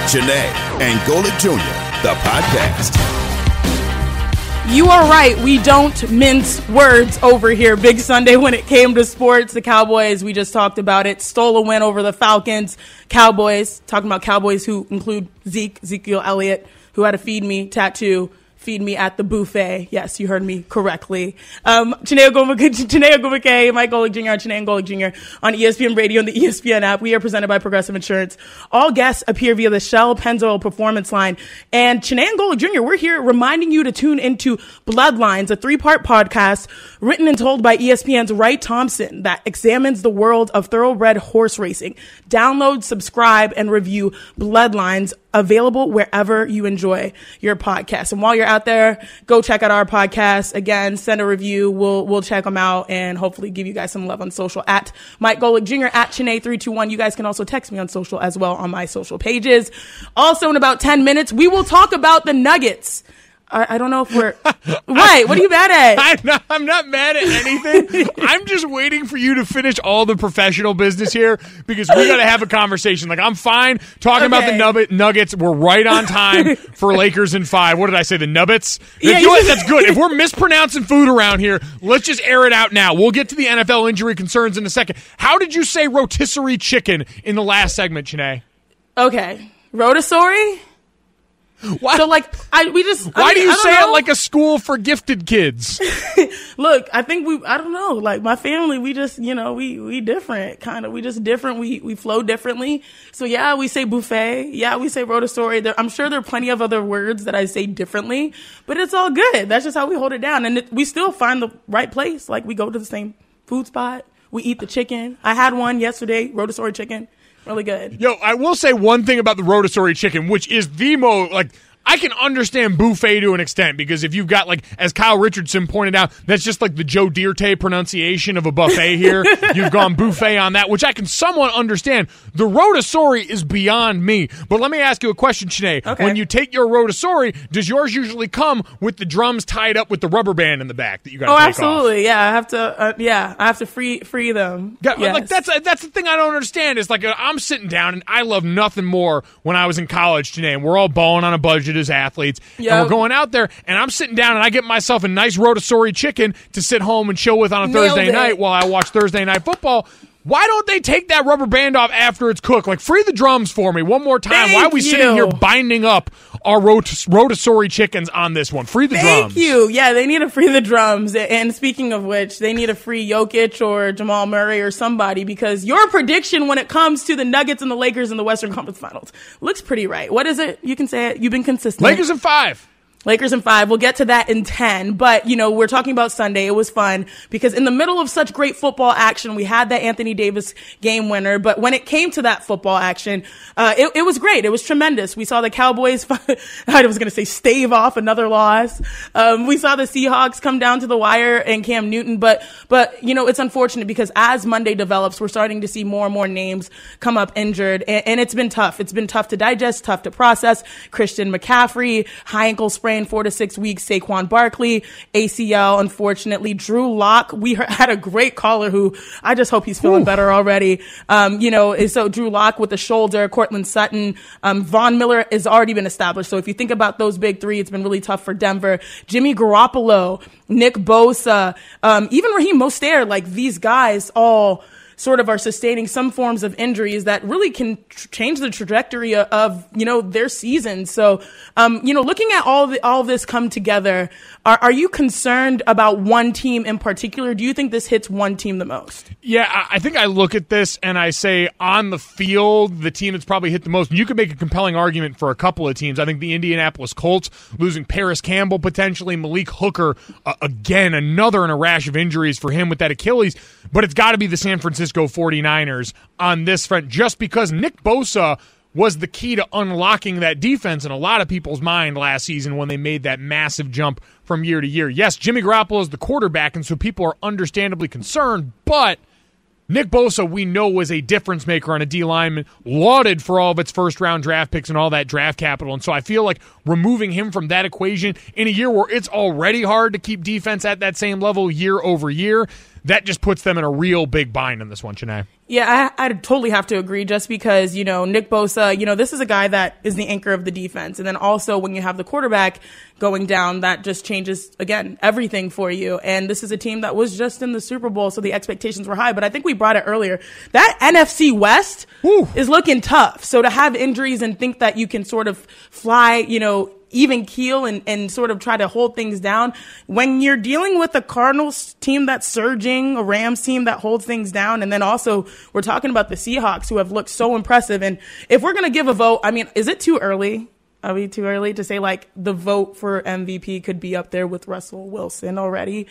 Janae and Golic Jr., the podcast. You are right. We don't mince words over here. Big Sunday when it came to sports. The Cowboys, we just talked about it, stole a win over the Falcons. Cowboys, talking about Cowboys who include Ezekiel Elliott, who had a feed me tattoo. Feed me at the buffet. Yes, you heard me correctly. Chiney Ogwumike, Mike Golic Jr. on Chiney and Golic Jr. on ESPN Radio and the ESPN app. We are presented by Progressive Insurance. All guests appear via the Shell Pennzoil Performance Line. And Chiney and Golic Jr., we're here reminding you to tune into Bloodlines, a 3-part podcast written and told by ESPN's Wright Thompson that examines the world of thoroughbred horse racing. Download, subscribe, and review Bloodlines, available wherever you enjoy your podcast. And while you're out there, go check out our podcast. Again, send a review. We'll check them out and hopefully give you guys some love on social at Mike Golic Jr. at Chiney321. You guys can also text me on social as well on my social pages. Also, in about 10 minutes, we will talk about the Nuggets. I don't know if we're... What? What are you mad at? I'm not mad at anything. I'm just waiting for you to finish all the professional business here because we got to have a conversation. Like, I'm fine talking about the Nuggets. We're right on time for Lakers in 5. What did I say? The Nubbets? Yeah, that's good. If we're mispronouncing food around here, let's just air it out now. We'll get to the NFL injury concerns in a second. How did you say rotisserie chicken in the last segment, Chiney? Okay. Rotisserie? Why? So, like, why do you say it like a school for gifted kids? Look, I think I don't know. Like, my family, we just, we different, kind of. We just different. We flow differently. So, yeah, we say buffet. Yeah, we say rotisserie. I'm sure there are plenty of other words that I say differently, but it's all good. That's just how we hold it down. And we still find the right place. Like, we go to the same food spot. We eat the chicken. I had one yesterday, rotisserie chicken. Really good. Yo, I will say one thing about the rotisserie chicken, which is the most, like, I can understand buffet to an extent because if you've got, like, as Kyle Richardson pointed out, that's just like the Joe Dierte pronunciation of a buffet here. You've gone buffet on that, which I can somewhat understand. The rotisserie is beyond me. But let me ask you a question, Chiney. Okay. When you take your rotisserie, does yours usually come with the drums tied up with the rubber band in the back that you got to take off? Oh, absolutely. Yeah, I have to free them. Yeah, yes. Like that's the thing I don't understand is, like, I'm sitting down and I love nothing more when I was in college, Chiney, and we're all balling on a budget as athletes, and we're going out there, and I'm sitting down, and I get myself a nice rotisserie chicken to sit home and chill with on a Thursday night while I watch Thursday Night Football. Why don't they take that rubber band off after it's cooked? Like, free the drums for me one more time. Why are we sitting here binding up our rotisserie chickens on this one? Free the drums. Thank you. Yeah, they need to free the drums. And speaking of which, they need to free Jokic or Jamal Murray or somebody, because your prediction when it comes to the Nuggets and the Lakers in the Western Conference Finals looks pretty right. What is it? You can say it. You've been consistent. Lakers in 5. Lakers in 5. We'll get to that in 10. But, we're talking about Sunday. It was fun because in the middle of such great football action, we had that Anthony Davis game winner. But when it came to that football action, it was great. It was tremendous. We saw the Cowboys, I was going to say stave off another loss. We saw the Seahawks come down to the wire and Cam Newton. But, it's unfortunate because as Monday develops, we're starting to see more and more names come up injured. And it's been tough. It's been tough to digest, tough to process. Christian McCaffrey, high ankle sprain, 4 to 6 weeks. Saquon Barkley, ACL, unfortunately. Drew Lock, we had a great caller who I just hope he's feeling better already. So Drew Lock with the shoulder, Cortland Sutton, Von Miller has already been established. So if you think about those big three, it's been really tough for Denver. Jimmy Garoppolo, Nick Bosa, even Raheem Mostert, like these guys all sort of are sustaining some forms of injuries that really can change the trajectory of their season. So, looking at all this come together, are you concerned about one team in particular? Do you think this hits one team the most? Yeah, I think I look at this and I say on the field, the team that's probably hit the most. And you could make a compelling argument for a couple of teams. I think the Indianapolis Colts losing Paris Campbell potentially, Malik Hooker, again, another in a rash of injuries for him with that Achilles. But it's got to be the San Francisco 49ers on this front, just because Nick Bosa was the key to unlocking that defense in a lot of people's mind last season when they made that massive jump from year to year. Yes, Jimmy Garoppolo is the quarterback, and so people are understandably concerned, but Nick Bosa, we know, was a difference maker on a D lineman, lauded for all of its first-round draft picks and all that draft capital. And so I feel like removing him from that equation in a year where it's already hard to keep defense at that same level year over year, that just puts them in a real big bind in this one, Chanae. Yeah, I totally have to agree just because, Nick Bosa, this is a guy that is the anchor of the defense. And then also when you have the quarterback going down, that just changes, again, everything for you. And this is a team that was just in the Super Bowl, so the expectations were high. But I think we brought it earlier. That NFC West is looking tough. So to have injuries and think that you can sort of fly, even keel and sort of try to hold things down. When you're dealing with a Cardinals team that's surging, a Rams team that holds things down, and then also we're talking about the Seahawks who have looked so impressive. And if we're going to give a vote, is it too early? Are we too early to say the vote for MVP could be up there with Russell Wilson already?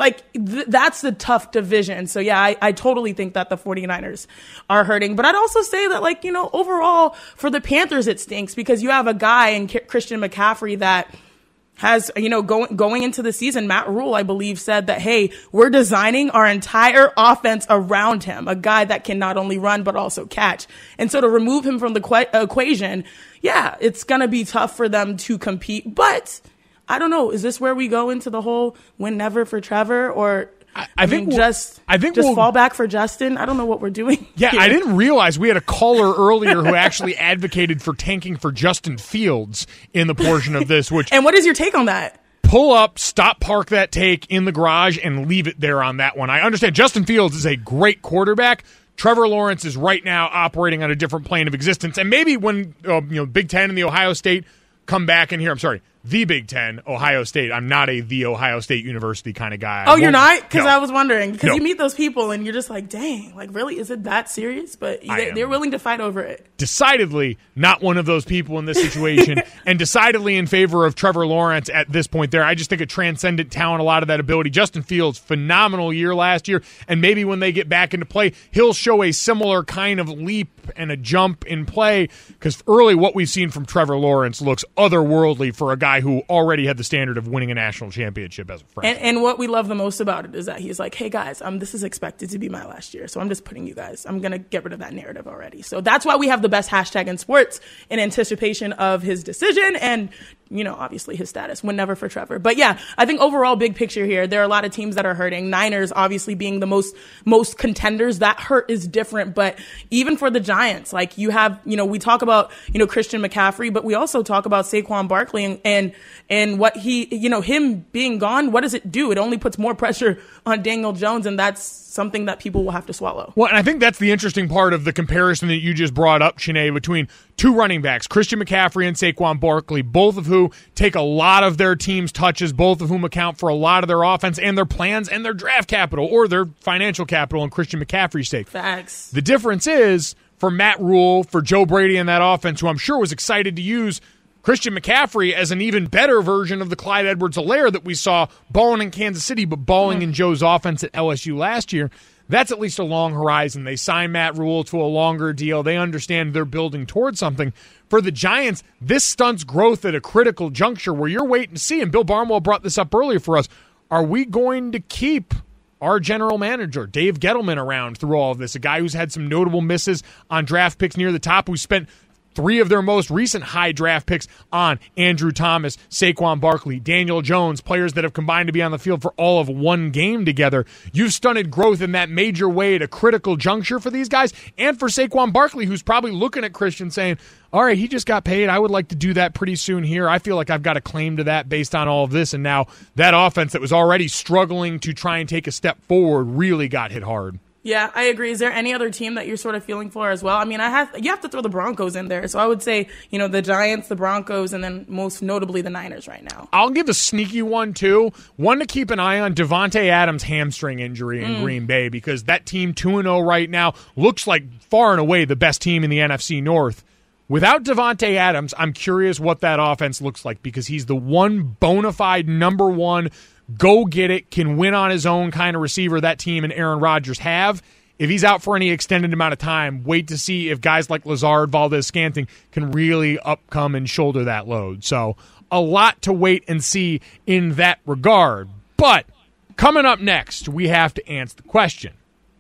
That's the tough division. So yeah, I totally think that the 49ers are hurting, but I'd also say that overall for the Panthers, it stinks because you have a guy in Christian McCaffrey that has, going into the season, Matt Rule, I believe, said that, hey, we're designing our entire offense around him, a guy that can not only run but also catch. And so to remove him from the equation, yeah, it's going to be tough for them to compete. But I don't know, is this where we go into the whole win never for Trevor, or I think we'll fall back for Justin? I don't know what we're doing. Yeah, here. I didn't realize we had a caller earlier who actually advocated for tanking for Justin Fields in the portion of this. And what is your take on that? Pull up, stop, park that take in the garage, and leave it there on that one. I understand Justin Fields is a great quarterback. Trevor Lawrence is right now operating on a different plane of existence. And maybe when Big Ten and the Ohio State come back in here, the Big Ten, Ohio State. I'm not the Ohio State University kind of guy. Oh, you're not? Because no. I was wondering. Because you meet those people and you're just like, dang, really? Is it that serious? But they're willing to fight over it. Decidedly not one of those people in this situation, and decidedly in favor of Trevor Lawrence at this point there. I just think a transcendent talent, a lot of that ability. Justin Fields, phenomenal year last year, and maybe when they get back into play, he'll show a similar kind of leap and a jump in play, because early what we've seen from Trevor Lawrence looks otherworldly for a guy who already had the standard of winning a national championship as a freshman. And what we love the most about it is that he's like, hey guys, this is expected to be my last year, so I'm just putting you guys, I'm going to get rid of that narrative already. So that's why we have the best hashtag in sports in anticipation of his decision and, obviously his status, win never for Trevor. But yeah, I think overall big picture here, there are a lot of teams that are hurting. Niners obviously being the most contenders. That hurt is different, but even for the Giants, you have, we talk about, Christian McCaffrey, but we also talk about Saquon Barkley and what he, him being gone, what does it do? It only puts more pressure on Daniel Jones, and that's something that people will have to swallow. Well, and I think that's the interesting part of the comparison that you just brought up, Chanae, between two running backs, Christian McCaffrey and Saquon Barkley, both of who take a lot of their team's touches, both of whom account for a lot of their offense and their plans and their draft capital or their financial capital in Christian McCaffrey's sake. Facts. The difference is, for Matt Rule, for Joe Brady and that offense, who I'm sure was excited to use Christian McCaffrey as an even better version of the Clyde Edwards-Helaire that we saw balling in Kansas City, but balling in Joe's offense at LSU last year. That's at least a long horizon. They signed Matt Rule to a longer deal. They understand they're building towards something. For the Giants, this stunts growth at a critical juncture where you're waiting to see, and Bill Barnwell brought this up earlier for us, are we going to keep our general manager, Dave Gettleman, around through all of this? A guy who's had some notable misses on draft picks near the top, who spent 3 of their most recent high draft picks on Andrew Thomas, Saquon Barkley, Daniel Jones, players that have combined to be on the field for all of one game together. You've stunted growth in that major way at a critical juncture for these guys, and for Saquon Barkley, who's probably looking at Christian saying, all right, he just got paid. I would like to do that pretty soon here. I feel like I've got a claim to that based on all of this, and now that offense that was already struggling to try and take a step forward really got hit hard. Yeah, I agree. Is there any other team that you're sort of feeling for as well? You have to throw the Broncos in there. So I would say, the Giants, the Broncos, and then most notably the Niners right now. I'll give a sneaky one, too. One to keep an eye on, Devontae Adams' hamstring injury in Green Bay, because that team 2-0 right now looks like far and away the best team in the NFC North. Without Devontae Adams, I'm curious what that offense looks like, because he's the one bona fide number one go get it, can win on his own kind of receiver that team and Aaron Rodgers have. If he's out for any extended amount of time, wait to see if guys like Lazard, Valdez-Scantling can really come and shoulder that load. So a lot to wait and see in that regard. But coming up next, we have to answer the question.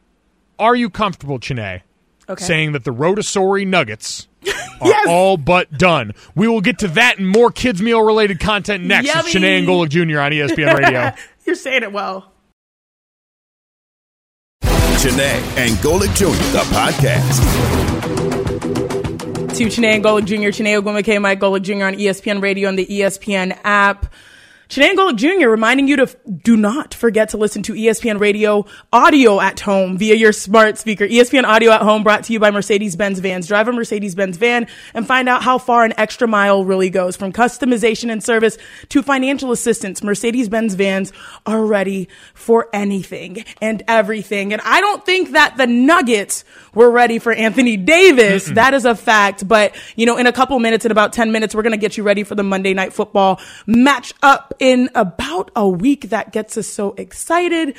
Are you comfortable, Chanae, saying that the Rotisserie Nuggets are all but done? We will get to that and more Kids Meal-related content next. It's Chanae and Golick Jr. on ESPN Radio. You're saying it well. Chiney and Golic Jr., the podcast. To Chiney and Golic Jr., Chiney Ogwumike, Mike Golic Jr. on ESPN Radio and the ESPN app. Chiney and Golic Jr. reminding you to do not forget to listen to ESPN Radio audio at home via your smart speaker. ESPN Audio at Home brought to you by Mercedes-Benz Vans. Drive a Mercedes-Benz van and find out how far an extra mile really goes. From customization and service to financial assistance, Mercedes-Benz Vans are ready for anything and everything. And I don't think that the Nuggets were ready for Anthony Davis. Mm-mm. That is a fact. But, you know, in a couple minutes, in about 10 minutes, we're going to get you ready for the Monday Night Football match up in about a week. That gets us so excited.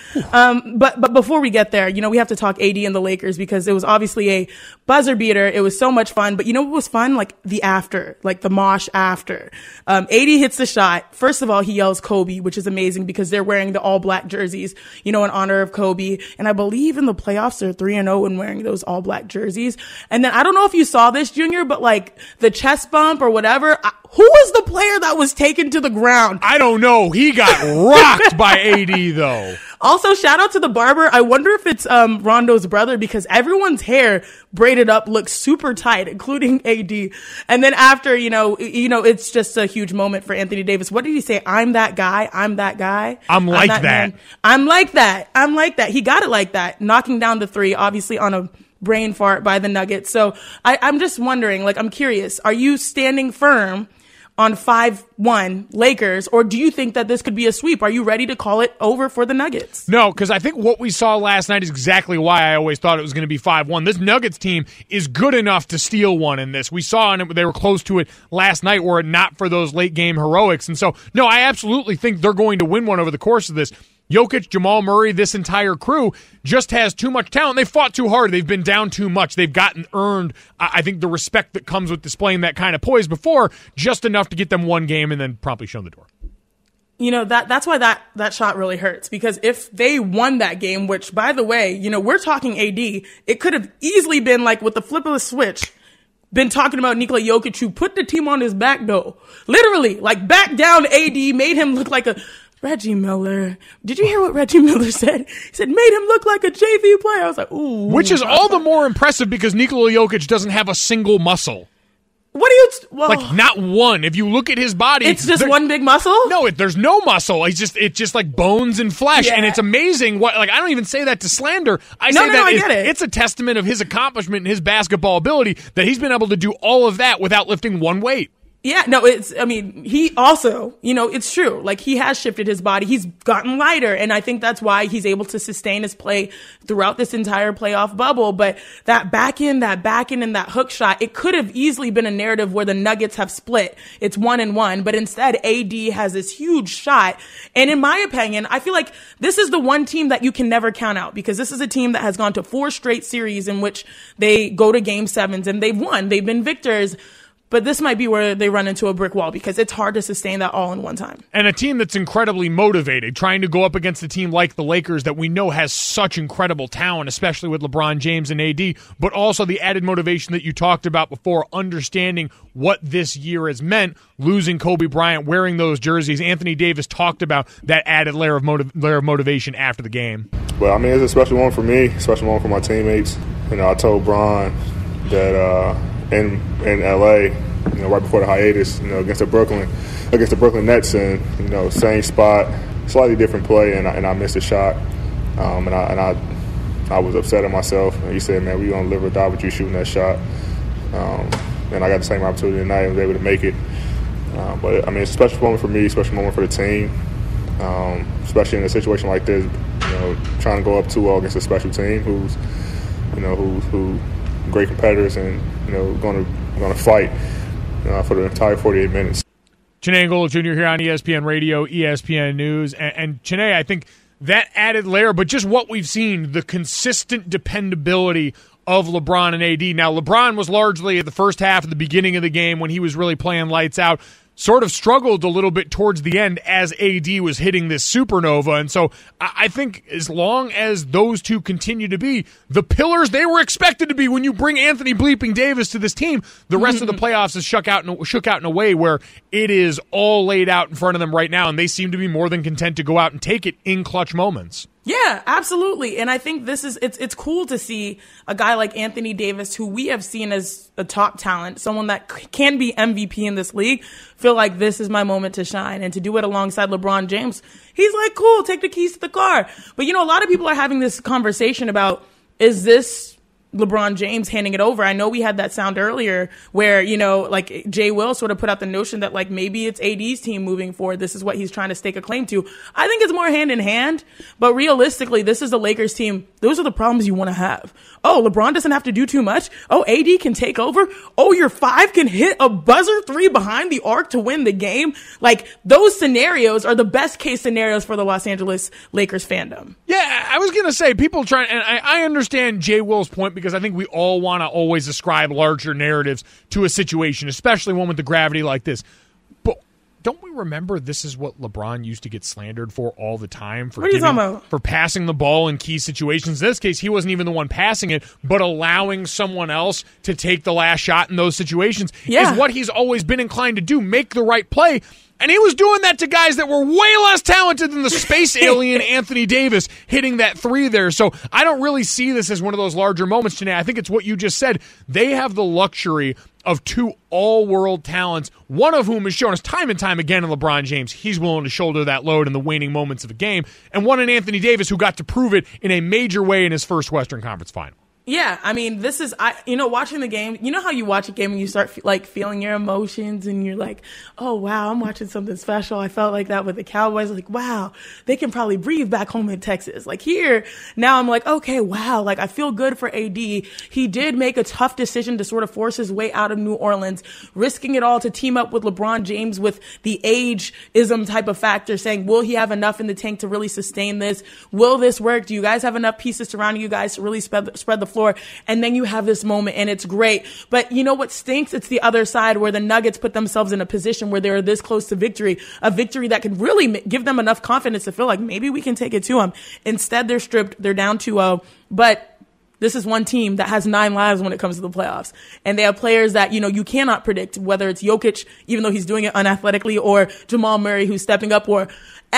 But before we get there, you know, we have to talk AD and the Lakers because it was obviously a buzzer beater. It was so much fun. But you know what was fun? Like the after, like the mosh after. AD hits the shot. First of all, he yells Kobe, which is amazing because they're wearing the all black jerseys, you know, in honor of Kobe. And I believe in the playoffs, they're 3-0 when wearing those all black jerseys. And then I don't know if you saw this, Junior, but like the chest bump or whatever, who was the player that was taken to the ground? I don't know. He got rocked by AD, though. Also, shout out to the barber. I wonder if it's Rondo's brother because everyone's hair braided up looks super tight, including AD. And then after, you know, it's just a huge moment for Anthony Davis. What did he say? I'm that guy. I'm that guy. I'm like that. Man. I'm like that. I'm like that. He got it like that, knocking down the three, obviously on a brain fart by the Nuggets. So I'm just wondering, like, I'm curious. Are you standing firm on 5-1 Lakers, or do you think that this could be a sweep? Are you ready to call it over for the Nuggets? No, because I think what we saw last night is exactly why I always thought it was going to be 5-1. This Nuggets team is good enough to steal one in this. We saw they were close to it last night were it not for those late-game heroics. And so, no, I absolutely think they're going to win one over the course of this. Jokic, Jamal Murray, this entire crew just has too much talent. They fought too hard. They've been down too much. They've earned, I think, the respect that comes with displaying that kind of poise before, just enough to get them one game and then promptly shown the door. You know, that's why that shot really hurts, because if they won that game, which, by the way, you know, we're talking AD, it could have easily been like with the flip of a switch, been talking about Nikola Jokic, who put the team on his back, though. Literally, like, back down AD, made him look like a Reggie Miller. Did you hear what Reggie Miller said? He said, made him look like a JV player. I was like, ooh. Which is all the more impressive because Nikola Jokic doesn't have a single muscle. What do you... Well, like, not one. If you look at his body... It's just one big muscle? No, there's no muscle. It's just like bones and flesh. Yeah. And it's amazing. What, like, I don't even say that to slander. I get it. It's a testament of his accomplishment and his basketball ability that he's been able to do all of that without lifting one weight. Yeah, no, he also, you know, it's true. Like, he has shifted his body. He's gotten lighter. And I think that's why he's able to sustain his play throughout this entire playoff bubble. But that back end and that hook shot, it could have easily been a narrative where the Nuggets have split. It's 1-1. But instead, AD has this huge shot. And in my opinion, I feel like this is the one team that you can never count out, because this is a team that has gone to 4 straight series in which they go to game 7s and they've won. They've been victors. But this might be where they run into a brick wall because it's hard to sustain that all in one time. And a team that's incredibly motivated, trying to go up against a team like the Lakers that we know has such incredible talent, especially with LeBron James and AD, but also the added motivation that you talked about before, understanding what this year has meant, losing Kobe Bryant, wearing those jerseys. Anthony Davis talked about that added layer of motivation after the game. Well, I mean, it's a special one for me, a special one for my teammates. You know, I told Bron that in LA, you know, right before the hiatus, you know, against the Brooklyn Nets, and you know, same spot, slightly different play, and I missed a shot, and I was upset at myself. And he said, "Man, we gonna live or die with you shooting that shot," and I got the same opportunity tonight and was able to make it. But I mean, it's a special moment for me, a special moment for the team, especially in a situation like this. You know, trying to go up 2-0 against a special team who's great competitors and, you know, going to fight for the entire 48 minutes. Chiney and Golic Jr. here on ESPN Radio, ESPN News. And Chiney, I think that added layer, but just what we've seen, the consistent dependability of LeBron and AD. Now, LeBron was largely at the first half of the beginning of the game when he was really playing lights out, sort of struggled a little bit towards the end as AD was hitting this supernova. And so I think as long as those two continue to be the pillars they were expected to be when you bring Anthony bleeping Davis to this team, the rest of the playoffs is shook out in a way where it is all laid out in front of them right now, and they seem to be more than content to go out and take it in clutch moments. Yeah, absolutely. And I think it's cool to see a guy like Anthony Davis, who we have seen as a top talent, someone that can be MVP in this league, feel like this is my moment to shine, and to do it alongside LeBron James. He's like, cool, take the keys to the car. But, a lot of people are having this conversation about, is this LeBron James handing it over? I know we had that sound earlier where, like Jay Will sort of put out the notion that like maybe it's AD's team moving forward. This is what he's trying to stake a claim to. I think it's more hand in hand, but realistically, this is the Lakers team. Those are the problems you want to have. Oh, LeBron doesn't have to do too much. Oh, AD can take over. Oh, your 5 can hit a buzzer 3 behind the arc to win the game. Like, those scenarios are the best case scenarios for the Los Angeles Lakers fandom. Yeah, I was going to say, people trying, and I understand Jay Will's point, because I think we all want to always ascribe larger narratives to a situation, especially one with the gravity like this. But don't we remember this is what LeBron used to get slandered for all the time? For what are you talking about? For passing the ball in key situations. In this case, he wasn't even the one passing it, but allowing someone else to take the last shot in those situations is what he's always been inclined to do, make the right play. And he was doing that to guys that were way less talented than the space alien Anthony Davis hitting that 3 there. So I don't really see this as one of those larger moments, Janae. I think it's what you just said. They have the luxury of 2 all-world talents, one of whom has shown us time and time again in LeBron James he's willing to shoulder that load in the waning moments of a game, and one in Anthony Davis who got to prove it in a major way in his first Western Conference final. Yeah, I mean, this is, watching the game, how you watch a game and you start feeling your emotions and you're like, oh, wow, I'm watching something special. I felt like that with the Cowboys. Like, wow, they can probably breathe back home in Texas. Like here, now I'm like, okay, wow, like I feel good for AD. He did make a tough decision to sort of force his way out of New Orleans, risking it all to team up with LeBron James with the ageism type of factor, saying, will he have enough in the tank to really sustain this? Will this work? Do you guys have enough pieces surrounding you guys to really spread the floor? And then you have this moment and it's great. But you know what stinks? It's the other side where the Nuggets put themselves in a position where they're this close to victory, a victory that could really give them enough confidence to feel like maybe we can take it to them. Instead, they're stripped. They're down 2-0. But this is one team that has 9 lives when it comes to the playoffs. And they have players that, you cannot predict, whether it's Jokic, even though he's doing it unathletically, or Jamal Murray, who's stepping up, or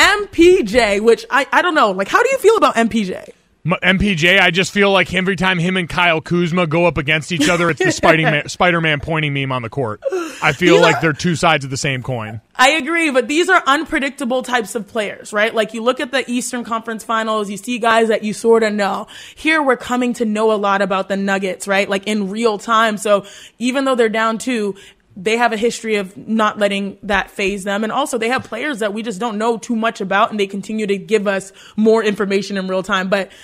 MPJ, which I don't know. Like, how do you feel about MPJ? MPJ, I just feel like every time him and Kyle Kuzma go up against each other, it's the Spider-Man pointing meme on the court. I feel like they're 2 sides of the same coin. I agree, but these are unpredictable types of players, right? Like, you look at the Eastern Conference Finals, you see guys that you sort of know. Here, we're coming to know a lot about the Nuggets, right? Like, in real time. So even though they're down 2, they have a history of not letting that phase them. And also, they have players that we just don't know too much about, and they continue to give us more information in real time. But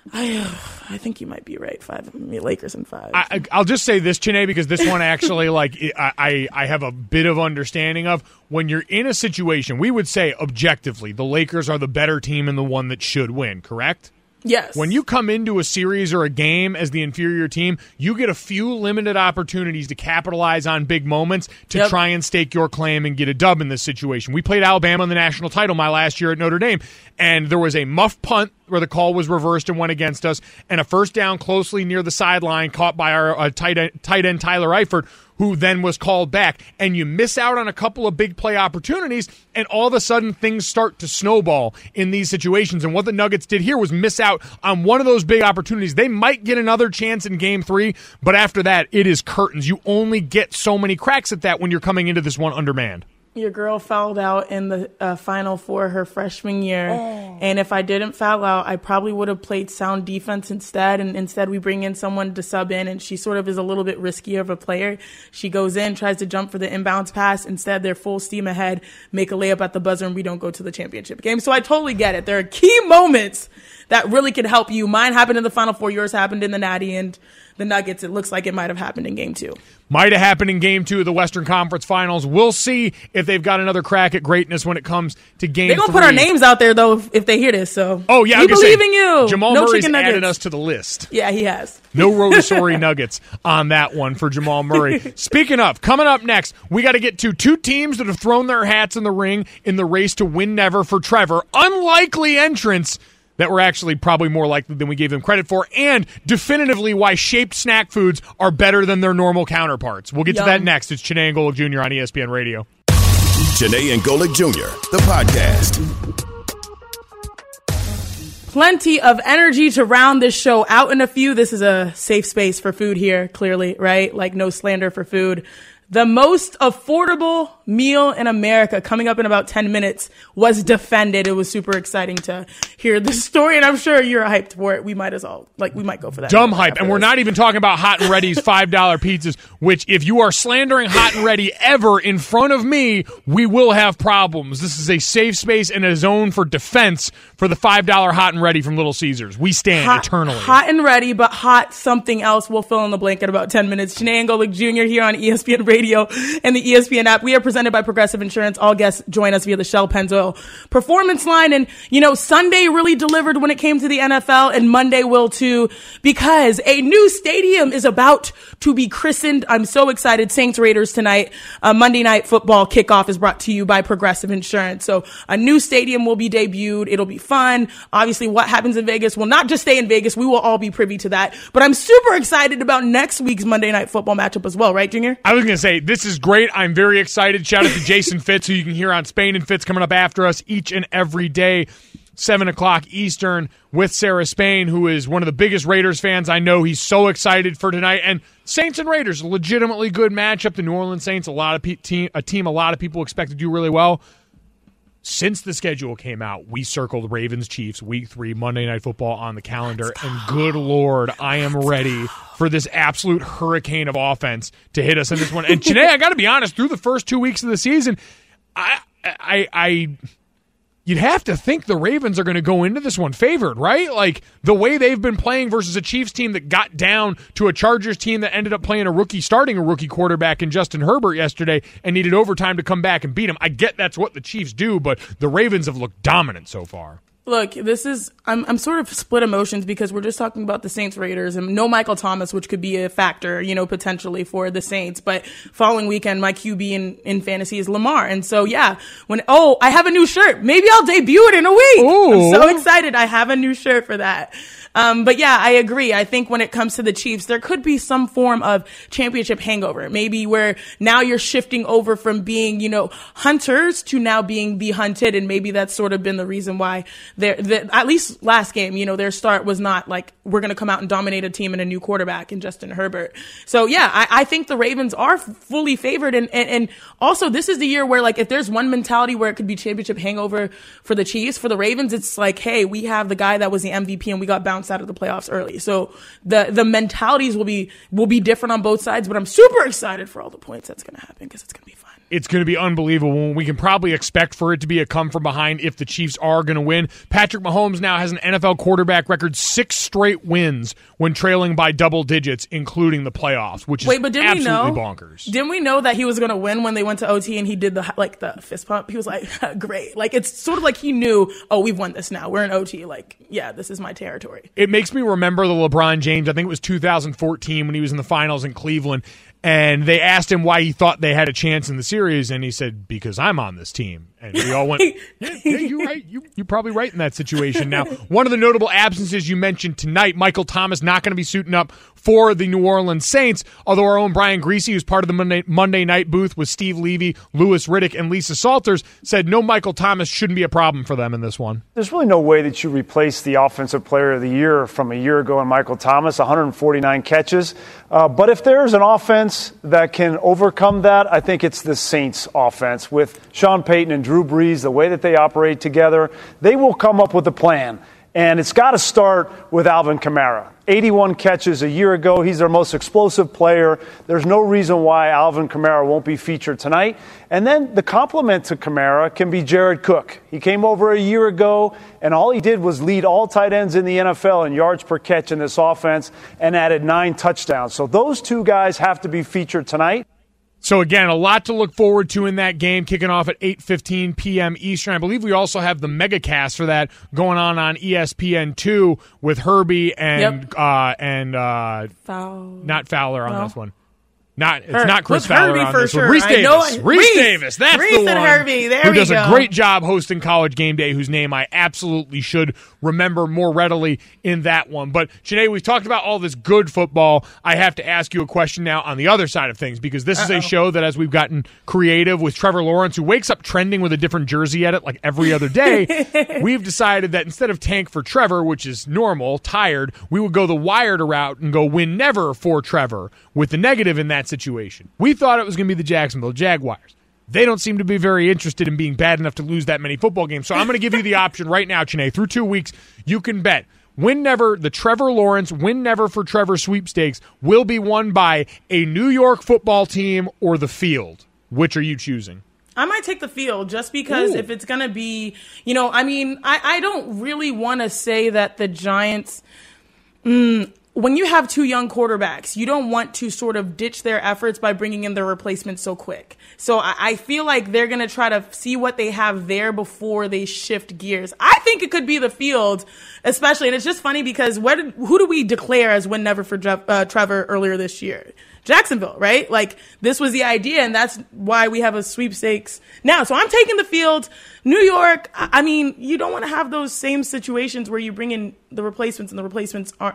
I think you might be right. Lakers in 5. I'll just say this, Chiney, because this one actually, I have a bit of understanding of. When you're in a situation, we would say objectively, the Lakers are the better team and the one that should win, correct? Yes. When you come into a series or a game as the inferior team, you get a few limited opportunities to capitalize on big moments to try and stake your claim and get a dub in this situation. We played Alabama in the national title my last year at Notre Dame, and there was a muff punt where the call was reversed and went against us, and a first down closely near the sideline caught by our tight end Tyler Eifert, who then was called back. And you miss out on a couple of big play opportunities, and all of a sudden things start to snowball in these situations. And what the Nuggets did here was miss out on one of those big opportunities. They might get another chance in Game 3, but after that, it is curtains. You only get so many cracks at that when you're coming into this one undermanned. Your girl fouled out in the Final Four her freshman year. And if I didn't foul out, I probably would have played sound defense instead. And instead, we bring in someone to sub in, and she sort of is a little bit riskier of a player. She goes in, tries to jump for the inbounds pass. Instead, they're full steam ahead, make a layup at the buzzer, and we don't go to the championship game. So I totally get it. There are key moments that really could help you. Mine happened in the Final Four. Yours happened in the Natty, and the Nuggets, it looks like it might have happened in Game 2. Might have happened in Game 2 of the Western Conference Finals. We'll see if they've got another crack at greatness when it comes to Game 3. They're going to put our names out there, though, if they hear this. So we believe in you. Jamal Murray's added us to the list. Yeah, he has. No Rotisserie Nuggets on that one for Jamal Murray. Speaking of, coming up next, we got to get to 2 teams that have thrown their hats in the ring in the race to win never for Trevor. Unlikely entrants that were actually probably more likely than we gave them credit for, and definitively why shaped snack foods are better than their normal counterparts. We'll get to that next. It's Chiney and Golic Jr. on ESPN Radio. Chiney and Golic Jr., the podcast. Plenty of energy to round this show out in a few. This is a safe space for food here, clearly, right? Like no slander for food. The most affordable meal in America, coming up in about 10 minutes, was defended. It was super exciting to hear this story, and I'm sure you're hyped for it. We might as well, we might go for that. Dumb hype. And we're not even talking about Hot and Ready's $5 pizzas, which if you are slandering Hot and Ready ever in front of me, we will have problems. This is a safe space and a zone for defense for the $5 Hot and Ready from Little Caesars. We stand eternally. Hot and Ready, but hot something else. We'll fill in the blank in about 10 minutes. Janae Angolic Jr. here on ESPN Radio and the ESPN app. We are presented by Progressive Insurance. All guests join us via the Shell Pennzoil Performance Line. And, Sunday really delivered when it came to the NFL, and Monday will too, because a new stadium is about to be christened. I'm so excited. Saints Raiders tonight. Monday Night Football kickoff is brought to you by Progressive Insurance. So a new stadium will be debuted. It'll be fun. Obviously, what happens in Vegas will not just stay in Vegas. We will all be privy to that. But I'm super excited about next week's Monday Night Football matchup as well, right, Junior? I was going to say, this is great. I'm very excited. Shout out to Jason Fitz, who you can hear on Spain and Fitz coming up after us each and every day, 7 o'clock Eastern, with Sarah Spain, who is one of the biggest Raiders fans I know. He's so excited for tonight. And Saints and Raiders, a legitimately good matchup. The New Orleans Saints, a team a lot of people expect to do really well. Since the schedule came out, we circled Ravens-Chiefs Week 3 Monday Night Football on the calendar, and good Lord, I am ready for this absolute hurricane of offense to hit us in this one. And today, I got to be honest, through the first 2 weeks of the season, you'd have to think the Ravens are going to go into this one favored, right? Like, the way they've been playing versus a Chiefs team that got down to a Chargers team that ended up starting a rookie quarterback in Justin Herbert yesterday and needed overtime to come back and beat him. I get that's what the Chiefs do, but the Ravens have looked dominant so far. Look, I'm sort of split emotions because we're just talking about the Saints Raiders and no Michael Thomas, which could be a factor, potentially for the Saints. But following weekend, my QB in fantasy is Lamar. And so, yeah, I have a new shirt. Maybe I'll debut it in a week. Ooh. I'm so excited. I have a new shirt for that. But yeah, I agree. I think when it comes to the Chiefs, there could be some form of championship hangover, maybe where now you're shifting over from being, hunters to now being the hunted. And maybe that's sort of been the reason why at least last game, their start was not like, we're going to come out and dominate a team and a new quarterback in Justin Herbert. So yeah, I think the Ravens are fully favored. And also this is the year where, like, if there's one mentality where it could be championship hangover for the Chiefs, for the Ravens, it's like, hey, we have the guy that was the MVP and we got bounced out of the playoffs early. So the mentalities will be different on both sides, but I'm super excited for all the points that's going to happen because it's going to be fun. It's going to be unbelievable. We can probably expect for it to be a come from behind if the Chiefs are going to win. Patrick Mahomes now has an NFL quarterback record 6 straight wins when trailing by double digits, including the playoffs, which is absolutely bonkers. Didn't we know that he was going to win when they went to OT and he did the fist pump? He was like, great. Like, it's sort of like he knew, we've won this now. We're in OT. Like, yeah, this is my territory. It makes me remember the LeBron James, I think it was 2014 when he was in the finals in Cleveland. And they asked him why he thought they had a chance in the series, and he said, because I'm on this team. And we all went, yeah, you're right. You're probably right in that situation. Now, one of the notable absences you mentioned tonight, Michael Thomas not going to be suiting up for the New Orleans Saints, although our own Brian Griese, who's part of the Monday night booth with Steve Levy, Louis Riddick, and Lisa Salters, said no Michael Thomas shouldn't be a problem for them in this one. There's really no way that you replace the Offensive Player of the Year from a year ago in Michael Thomas, 149 catches. But if there's an offense that can overcome that, I think it's the Saints offense with Sean Payton and Drew Brees, the way that they operate together. They will come up with a plan. And it's got to start with Alvin Kamara. 81 catches a year ago. He's their most explosive player. There's no reason why Alvin Kamara won't be featured tonight. And then the complement to Kamara can be Jared Cook. He came over a year ago, and all he did was lead all tight ends in the NFL in yards per catch in this offense and added 9 touchdowns. So those two guys have to be featured tonight. So, again, a lot to look forward to in that game, kicking off at 8:15 p.m. Eastern. I believe we also have the megacast for that going on ESPN2 with Herbie and not Fowler on this one. It's not Chris With Fowler Herbie on for this sure. one. Reese Davis. Reese Davis. That's Reese the one. And Herbie. There who we does go. a great job hosting College Game Day, whose name I absolutely should remember more readily in that one. But, Janae, we've talked about all this good football. I have to ask you a question now on the other side of things, because this is a show that, as we've gotten creative with Trevor Lawrence, who wakes up trending with a different jersey edit like every other day, we've decided that instead of tank for Trevor, which is normal, tired, we would go the Wired route and go win never for Trevor with the negative in that situation. We thought it was going to be the Jacksonville Jaguars. They don't seem to be very interested in being bad enough to lose that many football games. So I'm going to give you the option right now, Chiney. Through 2 weeks, you can bet win never, the Trevor Lawrence win never for Trevor sweepstakes will be won by a New York football team or the field. Which are you choosing? I might take the field just because if it's going to be, I don't really want to say that the Giants, when you have two young quarterbacks, you don't want to sort of ditch their efforts by bringing in their replacements so quick. So I feel like they're going to try to see what they have there before they shift gears. I think it could be the field, especially. And it's just funny because who do we declare as win never for Trevor earlier this year? Jacksonville, right? Like, this was the idea, and that's why we have a sweepstakes now. So I'm taking the field. New York, you don't want to have those same situations where you bring in the replacements and the replacements aren't,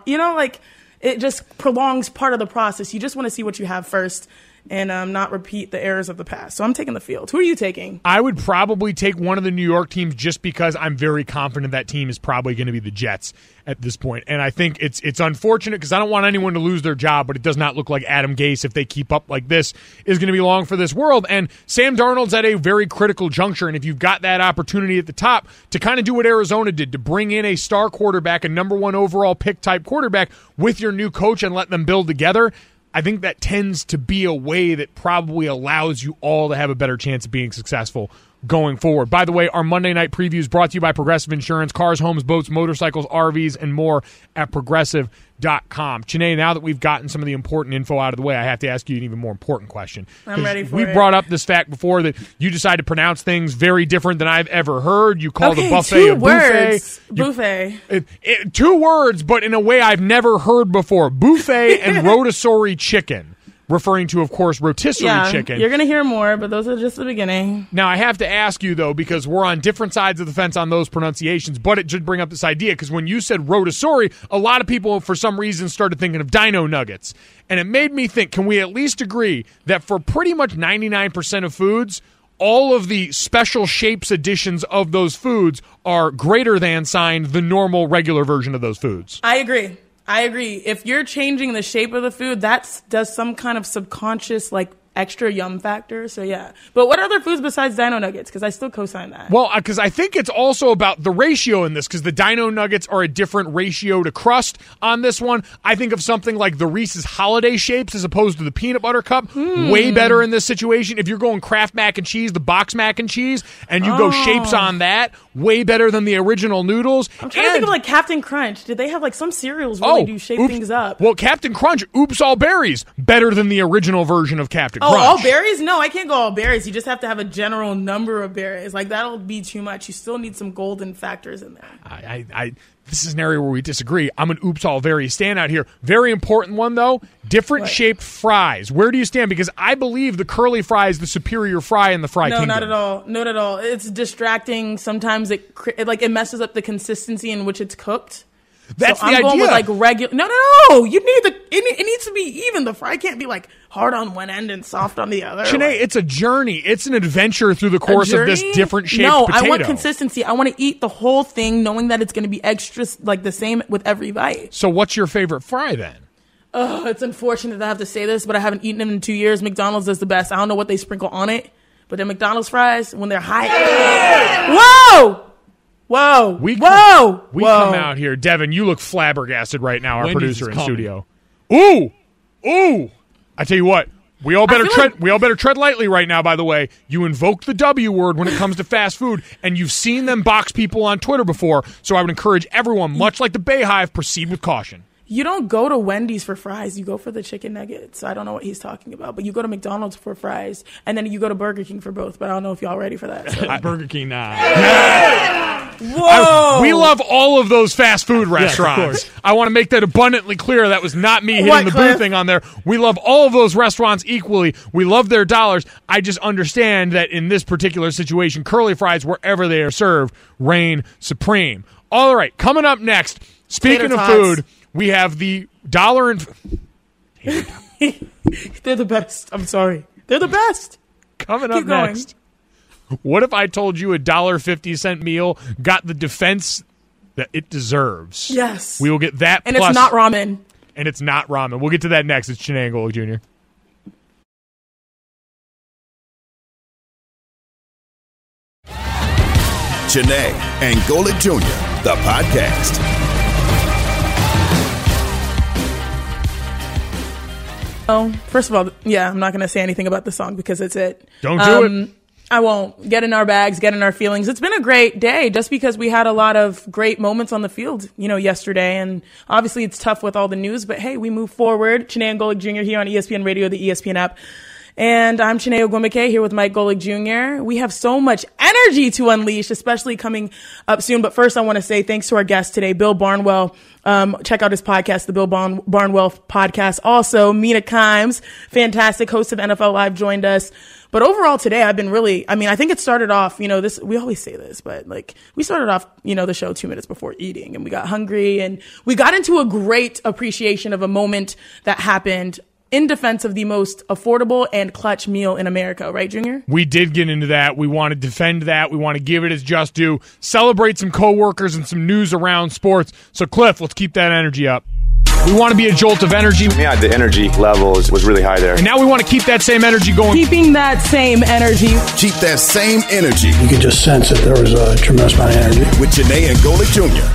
it just prolongs part of the process. You just want to see what you have first and not repeat the errors of the past. So I'm taking the field. Who are you taking? I would probably take one of the New York teams just because I'm very confident that team is probably going to be the Jets at this point. And I think it's unfortunate because I don't want anyone to lose their job, but it does not look like Adam Gase, if they keep up like this, is going to be long for this world. And Sam Darnold's at a very critical juncture, and if you've got that opportunity at the top to kind of do what Arizona did, to bring in a star quarterback, a number one overall pick type quarterback with your new coach and let them build together, I think that tends to be a way that probably allows you all to have a better chance of being successful going forward. By the way, our Monday night preview is brought to you by Progressive Insurance, cars, homes, boats, motorcycles, RVs, and more at Progressive.com. Chiney, now that we've gotten some of the important info out of the way, I have to ask you an even more important question. I'm ready for it. We brought up this fact before that you decide to pronounce things very different than I've ever heard. You call the buffet a buffet. Buffet. 2 words, but in a way I've never heard before. Buffet and rotisserie chicken. Referring to, of course, rotisserie chicken. You're going to hear more, but those are just the beginning. Now, I have to ask you, though, because we're on different sides of the fence on those pronunciations, but it should bring up this idea, because when you said rotisserie, a lot of people, for some reason, started thinking of dino nuggets. And it made me think, can we at least agree that for pretty much 99% of foods, all of the special shapes editions of those foods are greater than signed the normal, regular version of those foods? I agree. If you're changing the shape of the food, that does some kind of subconscious, extra yum factor. So, yeah. But what other foods besides Dino Nuggets? Because I still co-sign that. Well, because I think it's also about the ratio in this, because the Dino Nuggets are a different ratio to crust on this one. I think of something like the Reese's Holiday Shapes as opposed to the Peanut Butter Cup. Way better in this situation. If you're going Kraft mac and cheese, the box mac and cheese, and you go shapes on that, way better than the original noodles. I'm trying to think of Captain Crunch. Did they have some cereals where they do shape things up? Well, Captain Crunch, Oops All Berries, better than the original version of Captain Crunch. All berries? No, I can't go all berries. You just have to have a general number of berries. That'll be too much. You still need some golden factors in there. This is an area where we disagree. I'm an Oops All Berries standout here. Very important one, though. Different shaped fries. Where do you stand? Because I believe the curly fry is the superior fry in the fry kingdom. No, not at all. Not at all. It's distracting. Sometimes it messes up the consistency in which it's cooked. That's so the idea. I'm going with regular. No. You need it needs to be even. The fry can't be hard on one end and soft on the other. Chiney, it's a journey. It's an adventure through the course of this different shaped potato. No, I want consistency. I want to eat the whole thing, knowing that it's going to be extra, the same with every bite. So, what's your favorite fry then? Oh, it's unfortunate that I have to say this, but I haven't eaten them in 2 years. McDonald's does the best. I don't know what they sprinkle on it, but their McDonald's fries, when they're high. Whoa! We come out here. Devin, you look flabbergasted right now, our producer in studio. Ooh! I tell you what, we all better tread lightly right now, by the way. You invoked the W word when it comes to fast food, and you've seen them box people on Twitter before, so I would encourage everyone, much like the Bayhive, proceed with caution. You don't go to Wendy's for fries. You go for the chicken nuggets. I don't know what he's talking about. But you go to McDonald's for fries, and then you go to Burger King for both. But I don't know if y'all ready for that. So. Burger King, nah. Whoa! We love all of those fast food restaurants. Yes, I want to make that abundantly clear. That was not me hitting What, the Cliff? boo thing on there. We love all of those restaurants equally. We love their dollars. I just understand that in this particular situation, curly fries, wherever they are served, reign supreme. All right, coming up next, speaking Tater of tots. food, we have the dollar and... They're the best. I'm sorry. They're the best. Coming up Keep going. next. What if I told you $1.50 meal got the defense that it deserves? Yes. We will get that. And plus, it's not ramen. And it's not ramen. We'll get to that next. It's Chiney and Golic Jr. Chiney and Golic Jr., the podcast. Oh, first of all, yeah, I'm not going to say anything about the song because it's it. Don't do it. I won't. Get in our bags, get in our feelings. It's been a great day just because we had a lot of great moments on the field, yesterday. And obviously it's tough with all the news, but hey, we move forward. Chiney and Golic Jr. here on ESPN Radio, the ESPN app. And I'm Chiney Ogwumike here with Mike Golic Jr. We have so much energy to unleash, especially coming up soon. But first, I want to say thanks to our guest today, Bill Barnwell. Check out his podcast, the Bill Barnwell podcast. Also, Mina Kimes, fantastic host of NFL Live, joined us. But overall today, I've been I think it started off, we always say this, but we started off, the show 2 minutes before eating and we got hungry and we got into a great appreciation of a moment that happened in defense of the most affordable and clutch meal in America, right, Junior? We did get into that. We want to defend that. We want to give it its just due, celebrate some coworkers and some news around sports. So, Cliff, let's keep that energy up. We want to be a jolt of energy. Yeah, the energy level was really high there. And now we want to keep that same energy going. Keeping that same energy. Keep that same energy You could just sense that there was a tremendous amount of energy. with Chiney and Golic Jr.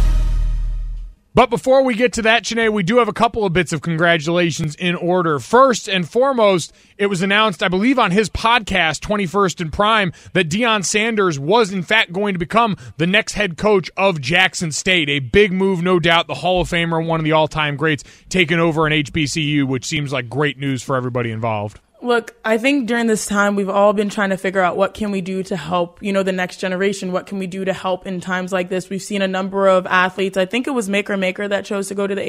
But before we get to that, Chiney, we do have a couple of bits of congratulations in order. First and foremost, it was announced, I believe on his podcast, 21st and Prime, that Deion Sanders was in fact going to become the next head coach of Jackson State. A big move, no doubt. The Hall of Famer, one of the all-time greats, taking over an HBCU, which seems like great news for everybody involved. Look, I think during this time, we've all been trying to figure out what can we do to help, the next generation. What can we do to help in times like this? We've seen a number of athletes. I think it was Maker that chose to go to the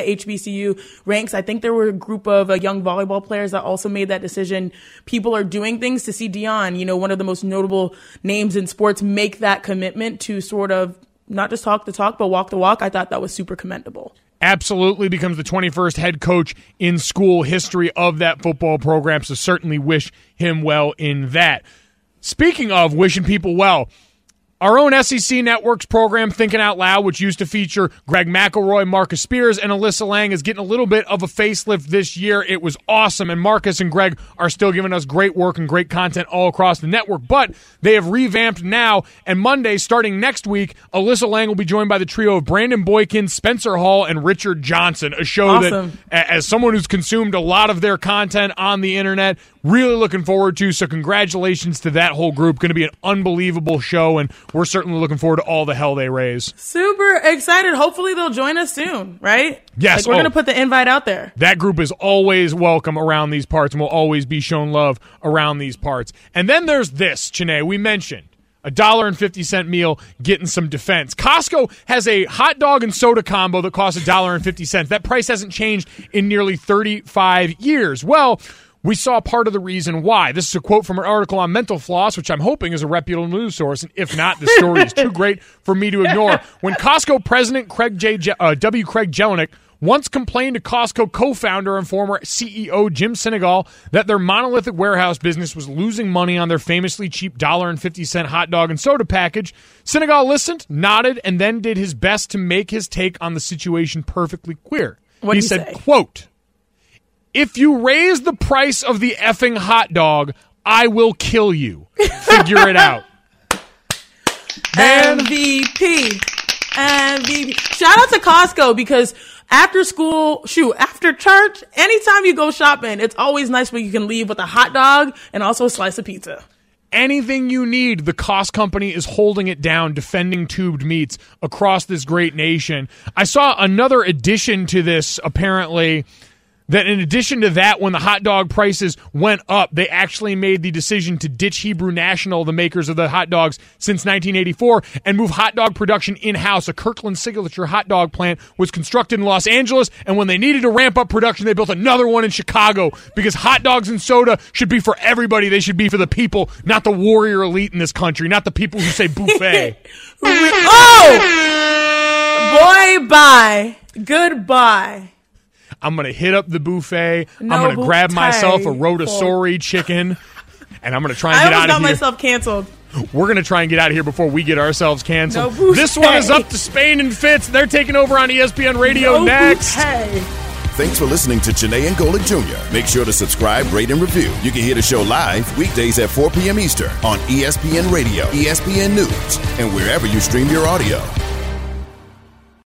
HBCU ranks. I think there were a group of young volleyball players that also made that decision. People are doing things to see Deion, one of the most notable names in sports, make that commitment to sort of not just talk the talk, but walk the walk. I thought that was super commendable. Absolutely becomes the 21st head coach in school history of that football program, so certainly wish him well in that. Speaking of wishing people well, our own SEC Networks program, Thinking Out Loud, which used to feature Greg McElroy, Marcus Spears, and Alyssa Lang, is getting a little bit of a facelift this year. It was awesome, and Marcus and Greg are still giving us great work and great content all across the network, but they have revamped now, and Monday, starting next week, Alyssa Lang will be joined by the trio of Brandon Boykin, Spencer Hall, and Richard Johnson, a show Awesome. that, as someone who's consumed a lot of their content on the internet, really looking forward to, so congratulations to that whole group. Going to be an unbelievable show, and we're certainly looking forward to all the hell they raise. Super excited. Hopefully they'll join us soon, right? Yes. We're going to put the invite out there. That group is always welcome around these parts and will always be shown love around these parts. And then there's this, Chiney, we mentioned. $1.50 meal getting some defense. Costco has a hot dog and soda combo that costs $1.50. That price hasn't changed in nearly 35 years. Well, we saw part of the reason why. This is a quote from an article on Mental Floss, which I'm hoping is a reputable news source. And if not, the story is too great for me to ignore. When Costco president Craig Jelinek once complained to Costco co-founder and former CEO Jim Sinegal that their monolithic warehouse business was losing money on their famously cheap $1.50 hot dog and soda package, Sinegal listened, nodded, and then did his best to make his take on the situation perfectly clear. What'd He he said, say? quote, "If you raise the price of the effing hot dog, I will kill you. Figure it out." Man, MVP. Shout out to Costco because after school, after church, anytime you go shopping, it's always nice when you can leave with a hot dog and also a slice of pizza. anything you need, the Cost Company is holding it down, defending tubed meats across this great nation. I saw another addition to this, apparently. that in addition to that, when the hot dog prices went up, they actually made the decision to ditch Hebrew National, the makers of the hot dogs, since 1984, and move hot dog production in-house. A Kirkland Signature hot dog plant was constructed in Los Angeles, and when they needed to ramp up production, they built another one in Chicago, because hot dogs and soda should be for everybody. They should be for the people, not the warrior elite in this country, not the people who say buffet. Boy, bye. Goodbye. I'm going to hit up the buffet. No I'm going to grab myself a buffet. rotisserie chicken, and I'm going to try and I get out almost of got here. myself canceled. We're going to try and get out of here before we get ourselves canceled. No this one is up to Spain and Fitz. They're taking over on ESPN Radio No next. buffet. Thanks for listening to Janae and Golick Jr. Make sure to subscribe, rate, and review. You can hear the show live weekdays at 4 p.m. Eastern on ESPN Radio, ESPN News, and wherever you stream your audio.